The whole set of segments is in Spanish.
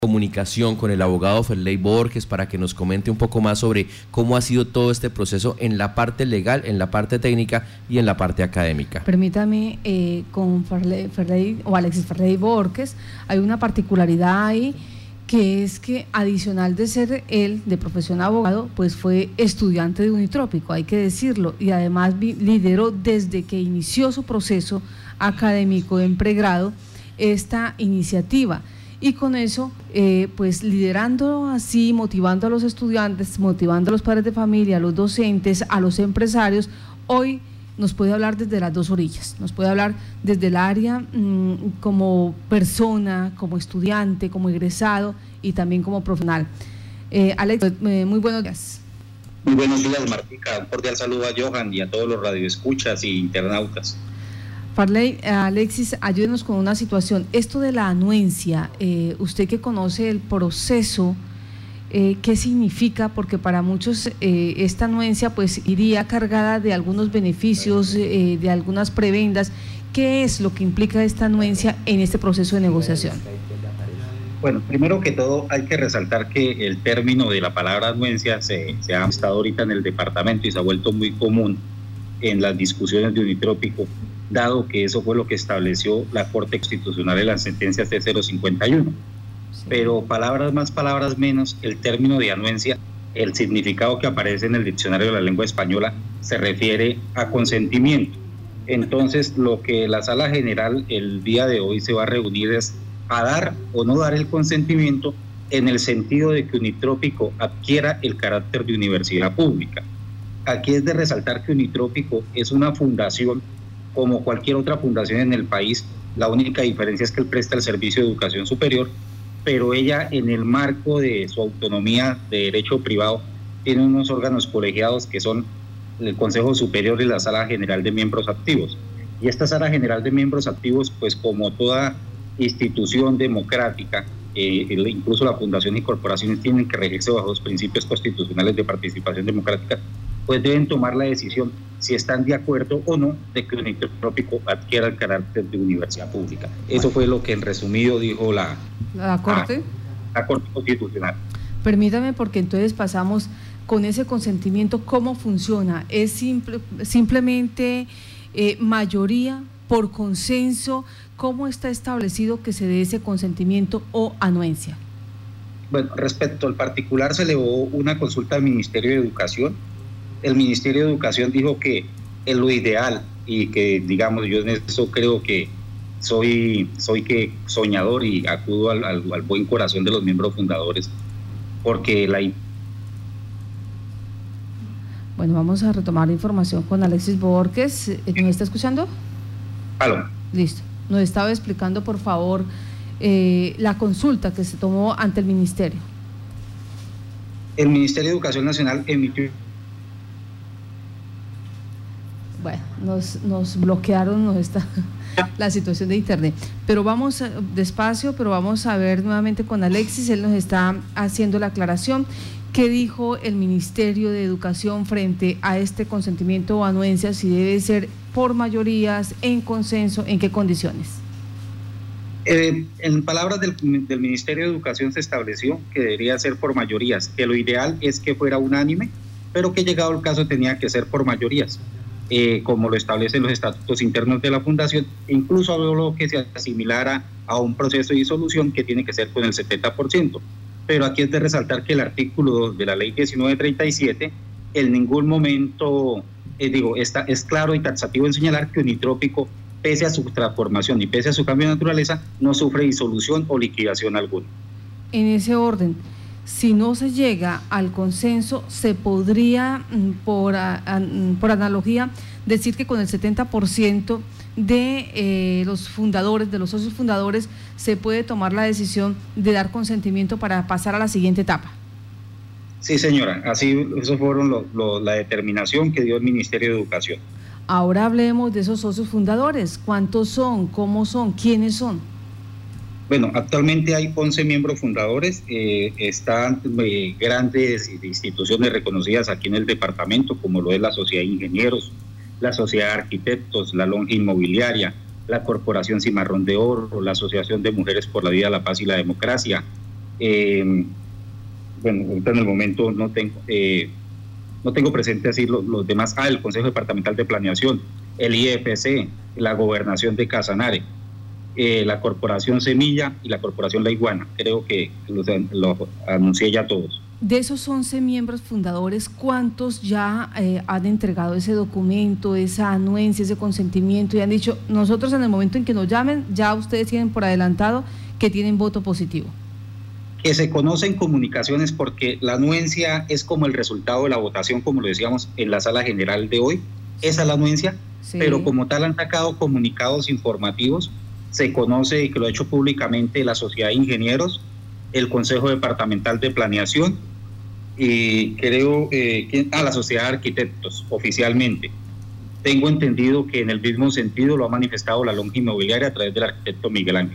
Comunicación con el abogado Ferley Borges para que nos comente un poco más sobre cómo ha sido todo este proceso en la parte legal, en la parte técnica y en la parte académica. Permítame, con Ferley o Alexis Ferley Borges, hay una particularidad ahí, que es que adicional de ser él de profesión abogado, pues fue estudiante de Unitrópico, hay que decirlo, y además lideró desde que inició su proceso académico en pregrado esta iniciativa. Y con eso, pues liderando así, motivando a los estudiantes, motivando a los padres de familia, a los docentes, a los empresarios, hoy nos puede hablar desde las dos orillas, nos puede hablar desde el área como persona, como estudiante, como egresado y también como profesional. Alex, muy buenos días. Muy buenos días, Martica. Un cordial saludo a Johan y a todos los radioescuchas y internautas. Farley, Alexis, ayúdenos con una situación. Esto de la anuencia, usted que conoce el proceso, ¿qué significa? Porque para muchos esta anuencia pues iría cargada de algunos beneficios, de algunas prebendas. ¿Qué es lo que implica esta anuencia en este proceso de negociación? Bueno, primero que todo hay que resaltar que el término de la palabra anuencia se ha estado ahorita en el departamento y se ha vuelto muy común en las discusiones de Unitrópico, dado que eso fue lo que estableció la Corte Constitucional en las sentencias T051. Sí. Pero palabras más, palabras menos, el término de anuencia, el significado que aparece en el diccionario de la lengua española se refiere a consentimiento. Entonces, lo que la Sala General el día de hoy se va a reunir es a dar o no dar el consentimiento en el sentido de que Unitrópico adquiera el carácter de universidad pública. Aquí es de resaltar que Unitrópico es una fundación como cualquier otra fundación en el país. La única diferencia es que él presta el servicio de educación superior, pero ella, en el marco de su autonomía de derecho privado, tiene unos órganos colegiados que son el Consejo Superior y la Sala General de Miembros Activos. Y esta Sala General de Miembros Activos, pues como toda institución democrática, incluso la fundación y corporaciones tienen que regirse bajo los principios constitucionales de participación democrática, pues deben tomar la decisión si están de acuerdo o no de que Unitrópico adquiera el carácter de universidad pública. Eso fue lo que en resumido dijo la Corte Constitucional. Permítame, porque entonces pasamos con ese consentimiento, ¿cómo funciona? ¿Es simplemente mayoría por consenso? ¿Cómo está establecido que se dé ese consentimiento o anuencia? Bueno, respecto al particular, se elevó una consulta al Ministerio de Educación. El Ministerio de Educación dijo que es lo ideal y que, digamos, yo en eso creo que soy que soñador y acudo al buen corazón de los miembros fundadores, porque Bueno, vamos a retomar la información con Alexis Borges. ¿Nos está escuchando? Aló. Listo. Nos estaba explicando, por favor, la consulta que se tomó ante el Ministerio. El Ministerio de Educación Nacional emitió... Bueno, nos bloquearon la situación de internet, pero vamos despacio, pero vamos a ver nuevamente con Alexis. Él nos está haciendo la aclaración. ¿Qué dijo el Ministerio de Educación frente a este consentimiento o anuencia? Si debe ser por mayorías, en consenso, ¿en qué condiciones? En palabras del Ministerio de Educación se estableció que debería ser por mayorías, que lo ideal es que fuera unánime, pero que llegado el caso tenía que ser por mayorías. Como lo establecen los estatutos internos de la fundación, incluso habló que se asimilara a un proceso de disolución que tiene que ser con el 70%. Pero aquí es de resaltar que el artículo 2 de la ley 1937 en ningún momento, es claro y taxativo en señalar que Unitrópico, pese a su transformación y pese a su cambio de naturaleza, no sufre disolución o liquidación alguna. En ese orden, si no se llega al consenso, se podría, por analogía, decir que con el 70% de los fundadores, de los socios fundadores, se puede tomar la decisión de dar consentimiento para pasar a la siguiente etapa. Sí, señora, así eso fueron la determinación que dio el Ministerio de Educación. Ahora hablemos de esos socios fundadores. ¿Cuántos son? ¿Cómo son? ¿Quiénes son? Bueno, actualmente hay 11 miembros fundadores, están grandes instituciones reconocidas aquí en el departamento, como lo es la Sociedad de Ingenieros, la Sociedad de Arquitectos, la Lonja Inmobiliaria, la Corporación Cimarrón de Oro, la Asociación de Mujeres por la Vida, la Paz y la Democracia, Bueno, ahorita en el momento no tengo presente así los demás. El Consejo Departamental de Planeación, el IFC, la Gobernación de Casanare, la Corporación Semilla y la Corporación La Iguana. Creo que lo anuncié ya todos. De esos 11 miembros fundadores, ¿cuántos ya han entregado ese documento, esa anuencia, ese consentimiento y han dicho, nosotros en el momento en que nos llamen, ya ustedes tienen por adelantado que tienen voto positivo? Que se conocen comunicaciones, porque la anuencia es como el resultado de la votación, como lo decíamos en la sala general de hoy. Esa es la anuencia, sí. Pero como tal han sacado comunicados informativos. Se conoce, y que lo ha hecho públicamente, la Sociedad de Ingenieros, el Consejo Departamental de Planeación y creo la Sociedad de Arquitectos oficialmente. Tengo entendido que en el mismo sentido lo ha manifestado la Lonja Inmobiliaria a través del arquitecto Miguel Ángel.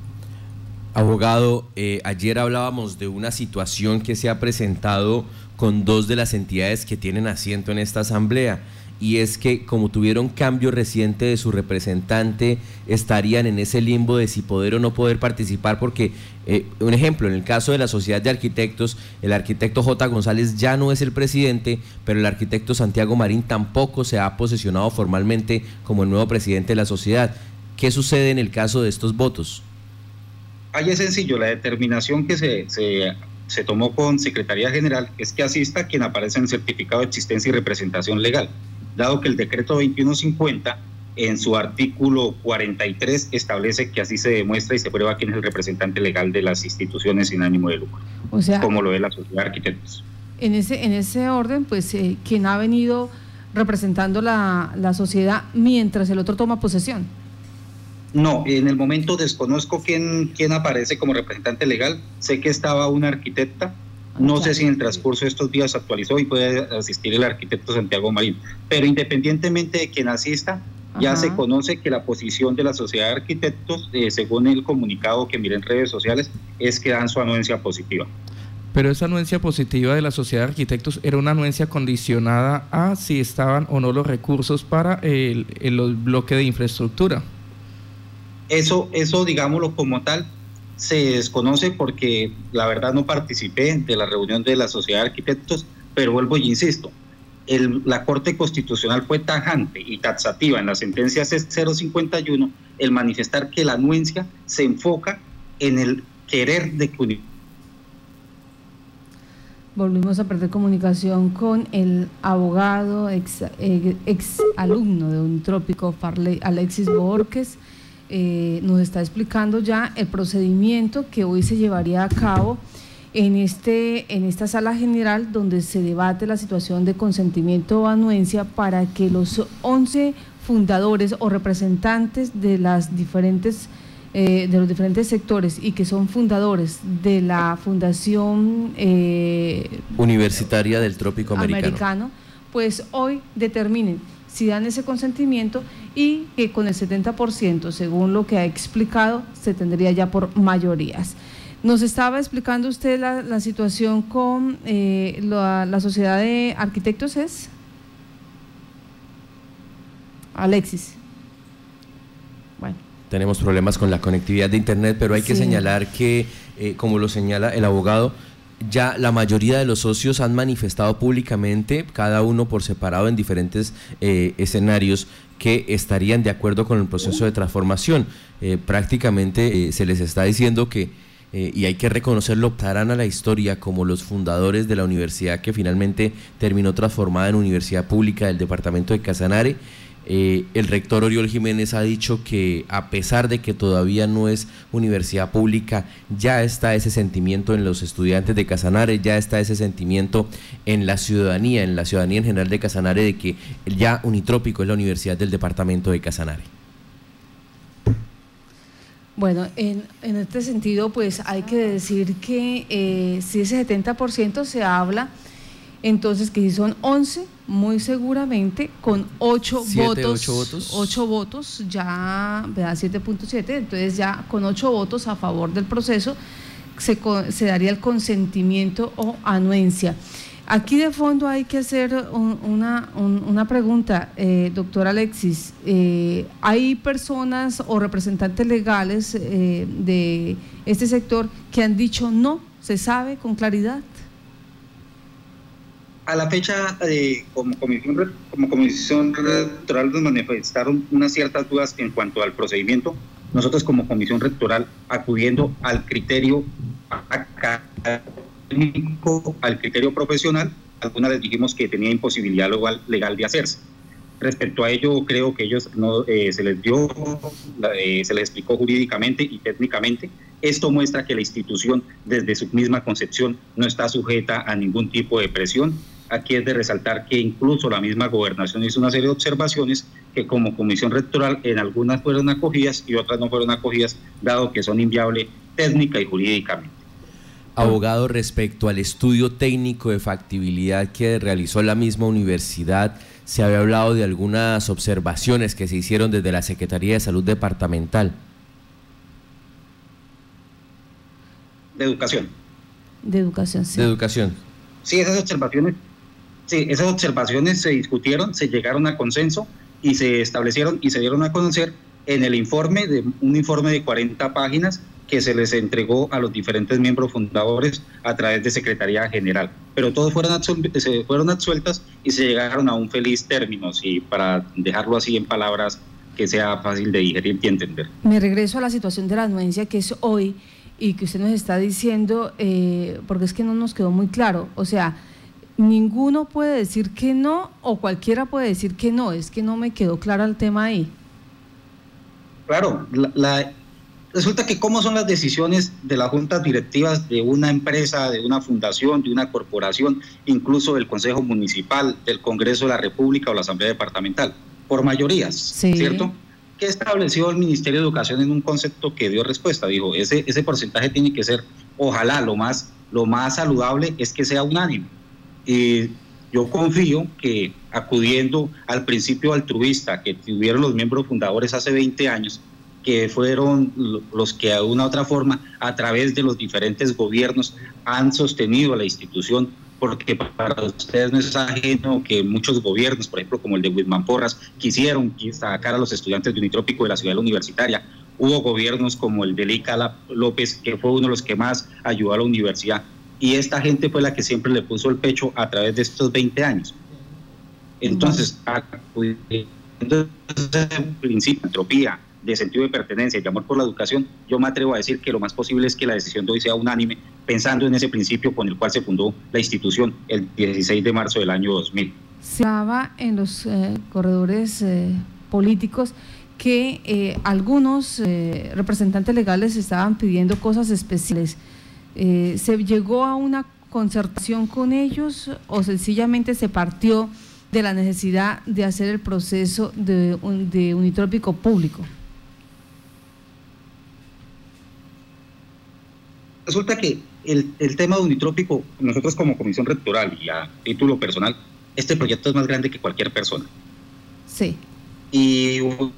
Abogado, ayer hablábamos de una situación que se ha presentado con dos de las entidades que tienen asiento en esta asamblea, y es que como tuvieron cambio reciente de su representante, estarían en ese limbo de si poder o no poder participar, porque, un ejemplo, en el caso de la Sociedad de Arquitectos, el arquitecto J. González ya no es el presidente, pero el arquitecto Santiago Marín tampoco se ha posesionado formalmente como el nuevo presidente de la sociedad. ¿Qué sucede en el caso de estos votos? Ahí es sencillo, la determinación que se tomó con Secretaría General es que asista quien aparece en el certificado de existencia y representación legal, dado que el decreto 2150 en su artículo 43 establece que así se demuestra y se prueba quién es el representante legal de las instituciones sin ánimo de lucro, o sea, como lo es la Sociedad de Arquitectos. En ese orden, pues quien ha venido representando la sociedad mientras el otro toma posesión. No, en el momento desconozco quién aparece como representante legal. Sé que estaba una arquitecta, no sé si en el transcurso de estos días actualizó y puede asistir el arquitecto Santiago Marín, pero independientemente de quien asista, ya se conoce que la posición de la Sociedad de Arquitectos, según el comunicado que miré en redes sociales, es que dan su anuencia positiva. Pero esa anuencia positiva de la Sociedad de Arquitectos era una anuencia condicionada a si estaban o no los recursos para el bloque de infraestructura. Eso, digámoslo como tal, se desconoce porque la verdad no participé de la reunión de la Sociedad de Arquitectos, pero vuelvo y insisto, la Corte Constitucional fue tajante y taxativa en la sentencia C051 el manifestar que la anuencia se enfoca en el querer de... Volvimos a perder comunicación con el abogado, ex alumno de Unitrópico, Farley Alexis Borges. Nos está explicando ya el procedimiento que hoy se llevaría a cabo en esta sala general, donde se debate la situación de consentimiento o anuencia para que los 11 fundadores o representantes de los diferentes sectores y que son fundadores de la Fundación Universitaria del Trópico Americano, pues hoy determinen si dan ese consentimiento y que con el 70%, según lo que ha explicado, se tendría ya por mayorías. Nos estaba explicando usted la situación con la Sociedad de Arquitectos, ¿es? Alexis. Bueno. Tenemos problemas con la conectividad de internet, pero hay que señalar que, como lo señala el abogado, ya la mayoría de los socios han manifestado públicamente, cada uno por separado en diferentes escenarios, que estarían de acuerdo con el proceso de transformación. Prácticamente se les está diciendo que, y hay que reconocerlo, optarán a la historia como los fundadores de la universidad que finalmente terminó transformada en Universidad Pública del departamento de Casanare. El rector Oriol Jiménez ha dicho que a pesar de que todavía no es universidad pública, ya está ese sentimiento en los estudiantes de Casanare, ya está ese sentimiento en la ciudadanía en general de Casanare, de que ya Unitrópico es la universidad del departamento de Casanare. Bueno, en este sentido, pues hay que decir que si ese 70% se habla, entonces que si son 11, muy seguramente con 8 votos, ya, ¿verdad? 7.7, entonces ya con 8 votos a favor del proceso se daría el consentimiento o anuencia. Aquí de fondo hay que hacer una pregunta, doctor Alexis. ¿Hay personas o representantes legales de este sector que han dicho no, ¿Se sabe con claridad? A la fecha, como comisión rectoral nos manifestaron unas ciertas dudas en cuanto al procedimiento. Nosotros como comisión rectoral, acudiendo al criterio académico, al criterio profesional, algunas les dijimos que tenía imposibilidad legal de hacerse. Respecto a ello, creo que ellos se les explicó jurídicamente y técnicamente. Esto muestra que la institución, desde su misma concepción, no está sujeta a ningún tipo de presión. Aquí es de resaltar que incluso la misma gobernación hizo una serie de observaciones que como comisión rectoral en algunas fueron acogidas y otras no fueron acogidas, dado que son inviables técnica y jurídicamente. Abogado, respecto al estudio técnico de factibilidad que realizó la misma universidad, se había hablado de algunas observaciones que se hicieron desde la Secretaría de Salud Departamental. De educación. De educación, sí. De educación. Sí, esas observaciones se discutieron, se llegaron a consenso y se establecieron y se dieron a conocer en el informe, un informe de 40 páginas que se les entregó a los diferentes miembros fundadores a través de Secretaría General. Pero todos fueron absueltas y se llegaron a un feliz término, y para dejarlo así en palabras que sea fácil de digerir y entender. Me regreso a la situación de la anuencia que es hoy y que usted nos está diciendo, porque es que no nos quedó muy claro. O sea, ninguno puede decir que no o cualquiera puede decir que no. Es que no me quedó claro el tema ahí. Claro, resulta que cómo son las decisiones de las juntas directivas de una empresa, de una fundación, de una corporación, incluso del Consejo Municipal, del Congreso de la República o la Asamblea Departamental, por mayorías, sí. ¿Cierto? ¿Qué estableció el Ministerio de Educación en un concepto que dio respuesta? Dijo, ese porcentaje tiene que ser, ojalá, lo más saludable es que sea unánime. Y yo confío que acudiendo al principio altruista que tuvieron los miembros fundadores hace 20 años, que fueron los que de una u otra forma, a través de los diferentes gobiernos, han sostenido a la institución, porque para ustedes no es ajeno que muchos gobiernos, por ejemplo, como el de Wilman Porras, quisieron sacar a los estudiantes de Unitrópico de la ciudad universitaria. Hubo gobiernos como el de Lica López, que fue uno de los que más ayudó a la universidad. Y esta gente fue la que siempre le puso el pecho a través de estos 20 años. Entonces, principio, entropía, de sentido de pertenencia y de amor por la educación, yo me atrevo a decir que lo más posible es que la decisión de hoy sea unánime, pensando en ese principio con el cual se fundó la institución el 16 de marzo del año 2000. Se hablaba en los corredores políticos que algunos representantes legales estaban pidiendo cosas especiales. ¿Se llegó a una concertación con ellos o sencillamente se partió de la necesidad de hacer el proceso de unitrópico público? Resulta que el tema de unitrópico, nosotros como comisión rectoral y a título personal, este proyecto es más grande que cualquier persona. Sí. Y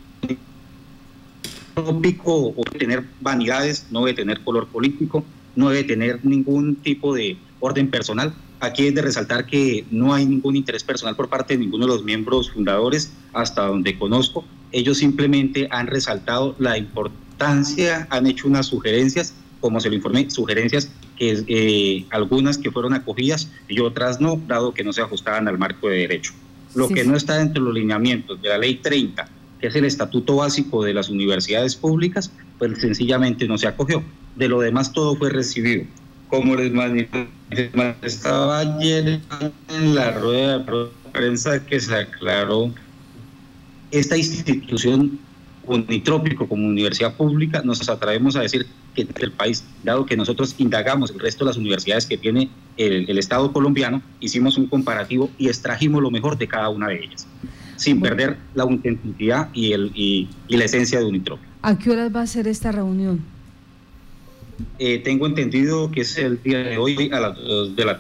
unitrópico debe tener vanidades, no debe tener color político, no debe tener ningún tipo de orden personal. Aquí es de resaltar que no hay ningún interés personal por parte de ninguno de los miembros fundadores, hasta donde conozco. Ellos simplemente han resaltado la importancia, han hecho unas sugerencias, como se lo informé, sugerencias que algunas que fueron acogidas y otras no, dado que no se ajustaban al marco de derecho. Lo que no está dentro de los lineamientos de la Ley 30, que es el estatuto básico de las universidades públicas, pues sencillamente no se acogió. De lo demás todo fue recibido. Como les manifestaba ayer en la rueda de prensa que se aclaró, esta institución Unitrópico como universidad pública, nos atrevemos a decir que el país, dado que nosotros indagamos el resto de las universidades que tiene el Estado colombiano, hicimos un comparativo y extrajimos lo mejor de cada una de ellas, sin perder la autenticidad y la esencia de Unitrópico. ¿A qué horas va a ser esta reunión? Tengo entendido que es el día de hoy a las 2 de la tarde.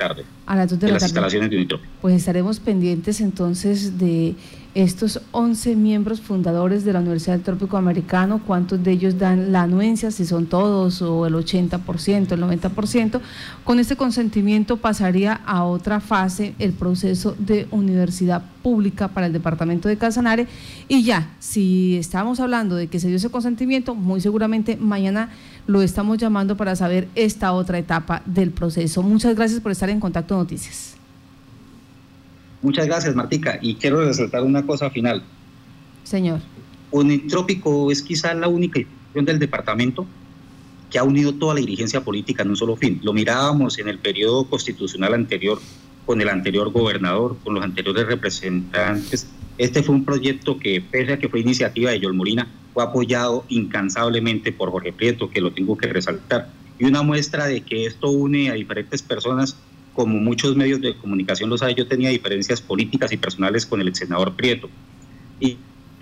A las 2 de la las tarde. Instalaciones de Unitrópico. Pues estaremos pendientes entonces de estos 11 miembros fundadores de la Universidad del Trópico Americano, cuántos de ellos dan la anuencia, si son todos o el 80%, el 90%. Con este consentimiento pasaría a otra fase el proceso de universidad pública para el departamento de Casanare, y ya, si estamos hablando de que se dio ese consentimiento, muy seguramente mañana lo estamos llamando para saber esta otra etapa del proceso. Muchas gracias por estar en Contacto Noticias. Muchas gracias, Martica. Y quiero resaltar una cosa final. Señor. Unitrópico es quizá la única institución del departamento que ha unido toda la dirigencia política en un solo fin. Lo mirábamos en el periodo constitucional anterior, con el anterior gobernador, con los anteriores representantes. Este fue un proyecto que, pese a que fue iniciativa de Joel Molina, fue apoyado incansablemente por Jorge Prieto, que lo tengo que resaltar. Y una muestra de que esto une a diferentes personas, como muchos medios de comunicación lo saben, yo tenía diferencias políticas y personales con el ex senador Prieto. Y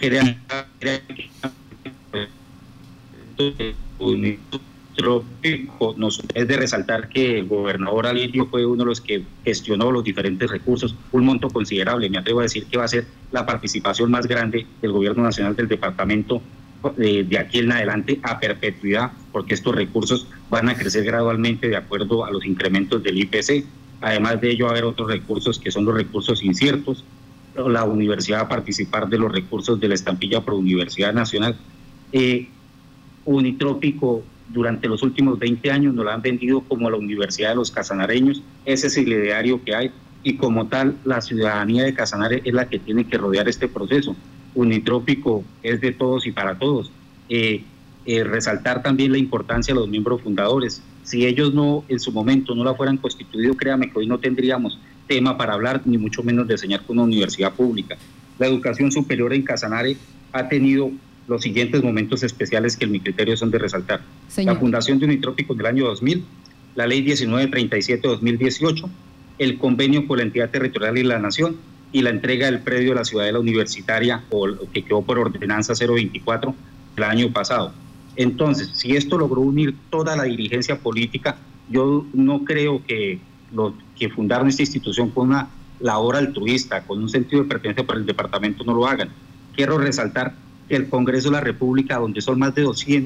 es de resaltar que el gobernador Alirio fue uno de los que gestionó los diferentes recursos, un monto considerable. Me atrevo a decir que va a ser la participación más grande del gobierno nacional del departamento de aquí en adelante a perpetuidad, porque estos recursos van a crecer gradualmente de acuerdo a los incrementos del IPC. Además de ello, va a haber otros recursos que son los recursos inciertos. La universidad va a participar de los recursos de la estampilla Pro Universidad Nacional. Unitrópico, durante los últimos 20 años nos la han vendido como la Universidad de los Casanareños. Ese es el ideario que hay, y como tal, la ciudadanía de Casanare es la que tiene que rodear este proceso. Unitrópico es de todos y para todos. Resaltar también la importancia de los miembros fundadores. Si ellos no, en su momento, no la fueran constituido, créame que hoy no tendríamos tema para hablar, ni mucho menos de enseñar con una universidad pública. La educación superior en Casanare ha tenido los siguientes momentos especiales que en mi criterio son de resaltar. Señor. La fundación de Unitrópico en el año 2000, la ley 1937-2018, el convenio con la entidad territorial y la nación, y la entrega del predio de la Ciudadela Universitaria, o que quedó por ordenanza 024 el año pasado. Entonces, si esto logró unir toda la dirigencia política, yo no creo que los que fundaron esta institución con una labor altruista, con un sentido de pertenencia para el departamento, no lo hagan. Quiero resaltar que el Congreso de la República, donde son más de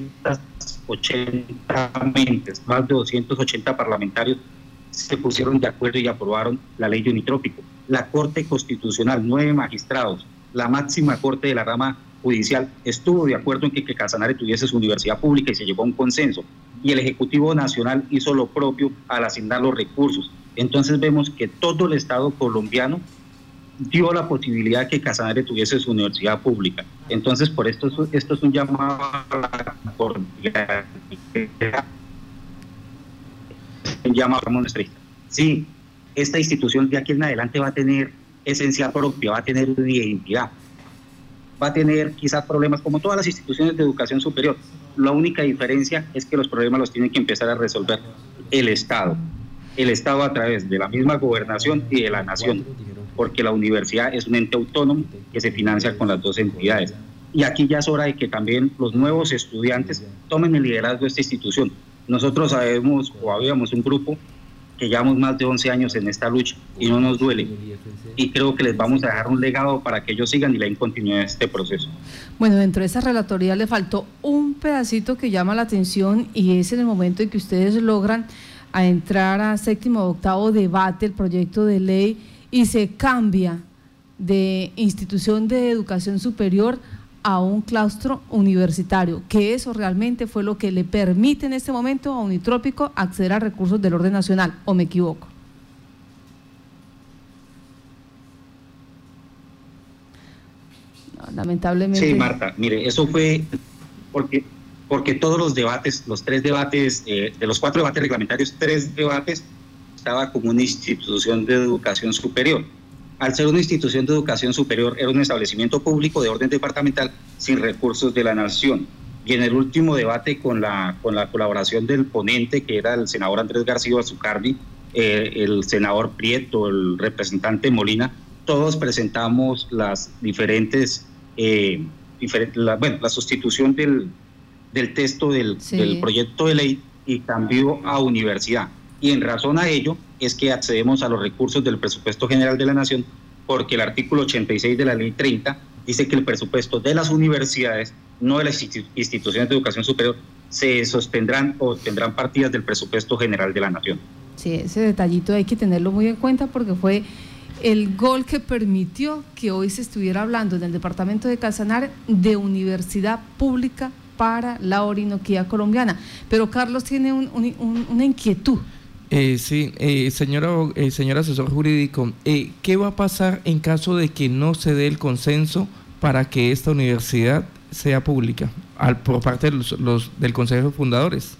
280 mentes, más de 280 parlamentarios, se pusieron de acuerdo y aprobaron la ley de Unitrópico. La Corte Constitucional, 9 magistrados, la máxima corte de la rama judicial, estuvo de acuerdo en que Casanare tuviese su universidad pública y se llegó a un consenso. Y el Ejecutivo Nacional hizo lo propio al asignar los recursos. Entonces vemos que todo el Estado colombiano dio la posibilidad de que Casanare tuviese su universidad pública. Entonces, por esto es un llamado a la cordialidad. Un llamado a nuestra historia. Sí, esta institución de aquí en adelante va a tener esencia propia, va a tener una identidad, va a tener quizás problemas como todas las instituciones de educación superior. La única diferencia es que los problemas los tiene que empezar a resolver el Estado a través de la misma gobernación y de la nación, porque la universidad es un ente autónomo que se financia con las dos entidades. Y aquí ya es hora de que también los nuevos estudiantes tomen el liderazgo de esta institución. Nosotros sabemos, o habíamos un grupo que llevamos más de 11 años en esta lucha y no nos duele. Y creo que les vamos a dejar un legado para que ellos sigan y le den continuidad a este proceso. Bueno, dentro de esa relatoría le faltó un pedacito que llama la atención, y es en el momento en que ustedes logran a entrar a séptimo o octavo debate el proyecto de ley y se cambia de institución de educación superior a un claustro universitario, que eso realmente fue lo que le permite en este momento a Unitrópico acceder a recursos del orden nacional, ¿o me equivoco? No, lamentablemente. Sí, Marta, mire, eso fue porque todos los debates, los 3 debates, de los 4 debates reglamentarios, 3 debates estaba como una institución de educación superior. Al ser una institución de educación superior, era un establecimiento público de orden departamental sin recursos de la nación. Y en el último debate, con la colaboración del ponente, que era el senador Andrés García Azucardi, el senador Prieto, el representante Molina, todos presentamos las diferentes, la sustitución del texto del proyecto de ley y cambió a universidad. Y en razón a ello es que accedemos a los recursos del presupuesto general de la Nación, porque el artículo 86 de la ley 30 dice que el presupuesto de las universidades, no de las instituciones de educación superior, se sostendrán o tendrán partidas del presupuesto general de la Nación. Sí, ese detallito hay que tenerlo muy en cuenta porque fue el gol que permitió que hoy se estuviera hablando en el departamento de Casanare de universidad pública para la Orinoquía colombiana. Pero Carlos tiene una inquietud. Sí, señor asesor jurídico, ¿qué va a pasar en caso de que no se dé el consenso para que esta universidad sea pública por parte de del Consejo de Fundadores?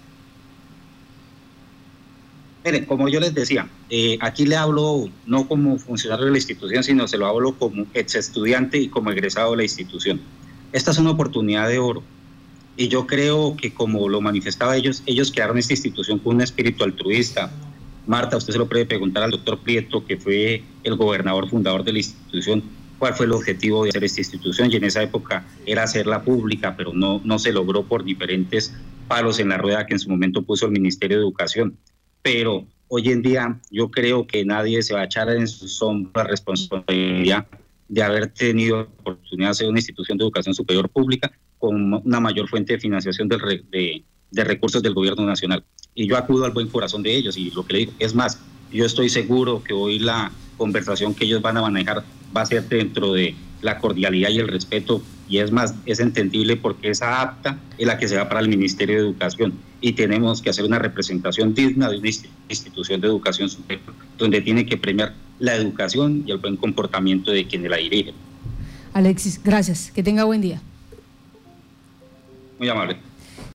Miren, como yo les decía, aquí le hablo no como funcionario de la institución, sino se lo hablo como ex estudiante y como egresado de la institución. Esta es una oportunidad de oro. Y yo creo que, como lo manifestaba ellos crearon esta institución con un espíritu altruista. Marta, usted se lo puede preguntar al doctor Prieto, que fue el gobernador fundador de la institución, cuál fue el objetivo de hacer esta institución, y en esa época era hacerla pública, pero no se logró por diferentes palos en la rueda que en su momento puso el Ministerio de Educación. Pero hoy en día yo creo que nadie se va a echar en sus hombros la responsabilidad de haber tenido la oportunidad de hacer una institución de educación superior pública con una mayor fuente de financiación de recursos del gobierno nacional. Y yo acudo al buen corazón de ellos, y lo que le digo, es más, yo estoy seguro que hoy la conversación que ellos van a manejar va a ser dentro de la cordialidad y el respeto, y es más, es entendible porque esa apta es la que se va para el Ministerio de Educación, y tenemos que hacer una representación digna de una institución de educación superior, donde tiene que premiar la educación y el buen comportamiento de quienes la dirigen. Alexis, gracias, que tenga buen día. Muy amable.